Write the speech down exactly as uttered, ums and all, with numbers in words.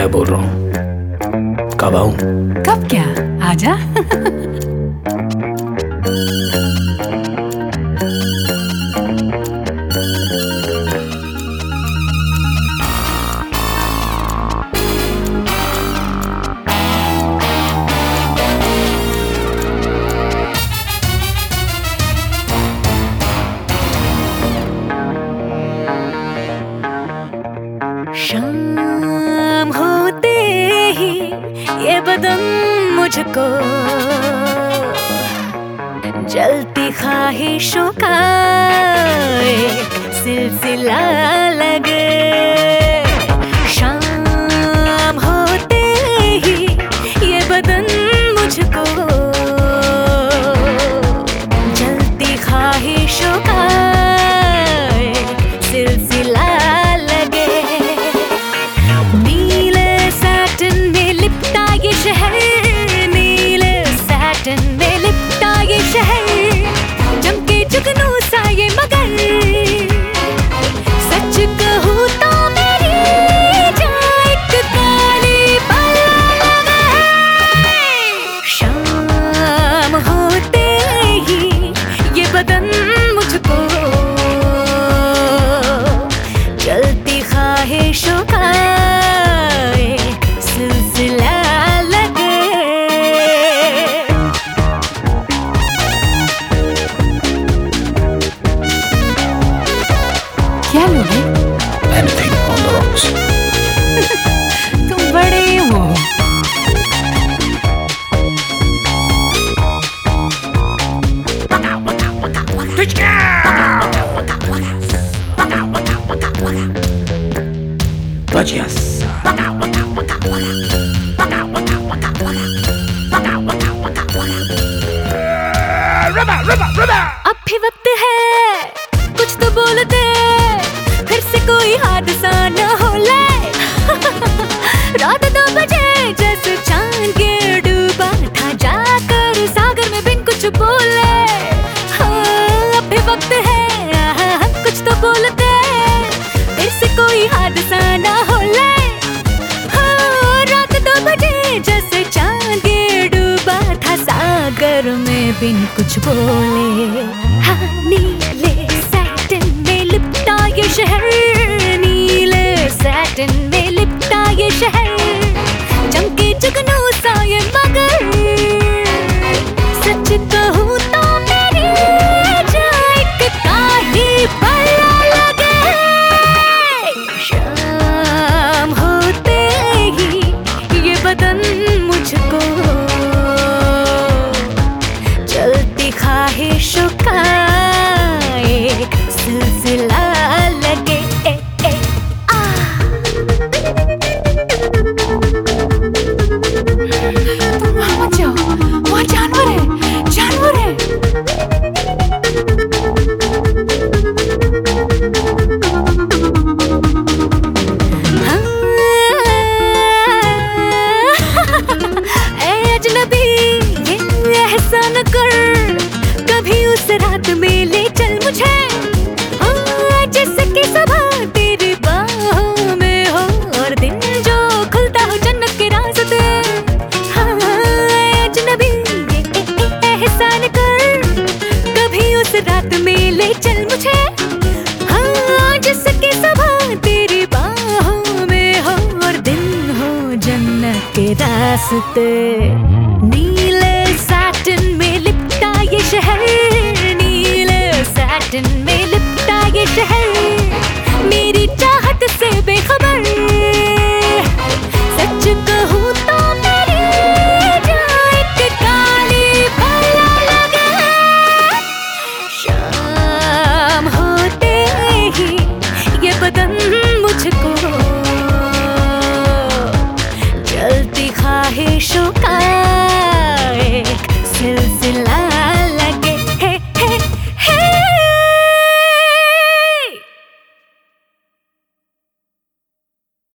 मैं बोल रहा हूँ। कब आऊं? कब क्या, आजा। शाम होते ही ये बदन मुझको जलती ख्वाहिशों का एक सिलसिला लगे। शाम होते ही ये बदन मुझको जलती ख्वाहिशों का एक सिलसिला में लिपटा ये शहर, चमके जुगनू सा ये मगर, सच कहूँ तो मेरी जान एक काली पलंग है। शाम होते ही ये बदन मुझको जलती ख्वाहिशों का एक सिलसिला क्या लोगे? Anything on the rocks. तुम बड़े हो। Gracias. अब भी वक्त है, कुछ तो बोलते, फिर से कोई हादसा न हो ले। रात दो बजे जैसे चांद के डूबा था जाकर सागर में बिन कुछ बोले। हाँ, अब भी वक्त है, कुछ तो बोलते, फिर से कोई हादसा न हो ले। हाँ, रात दो बजे जैसे चांद के डूबा था सागर में बिन कुछ बोले। हाँ, नीले ये शहर, नीले सैटिन में लिपटा ये शहर, चमके जुगनू सा ये मगर, सच कहूँ तो मेरी जान एक काली पलंग है। शाम होते ही ये बदन मुझको जलती ख्वाहिशों का एक सिलसिला लगे। ए, ए, आ। तुम वहाँ मत जाओ, वहाँ जानवर है, जानवर है। हाँ, ए अजनबी ये एहसान कर, कभी उस रात में ले चल मुझे, जिसकी सुबह तेरी बाहों में हो और दिन जो खुलता हो जन्नत के रास्ते। हाँ, अजनबी ये एहसान कर, कभी उस रात में ले चल मुझे। हाँ, जिसकी सुबह तेरी बाहों में हो और दिन हो जन्नत के रास्ते। नीले सैटिन में लिपटा ये शहर, नीले सैटिन में लिपटा ये शहर, मेरी चाहत से बेखबर, सच कहूँ तो मेरी जान एक काली पलंग है। शाम होते ही ये बदन मुझको जलती ख्वाहिशों का एक सिलसिला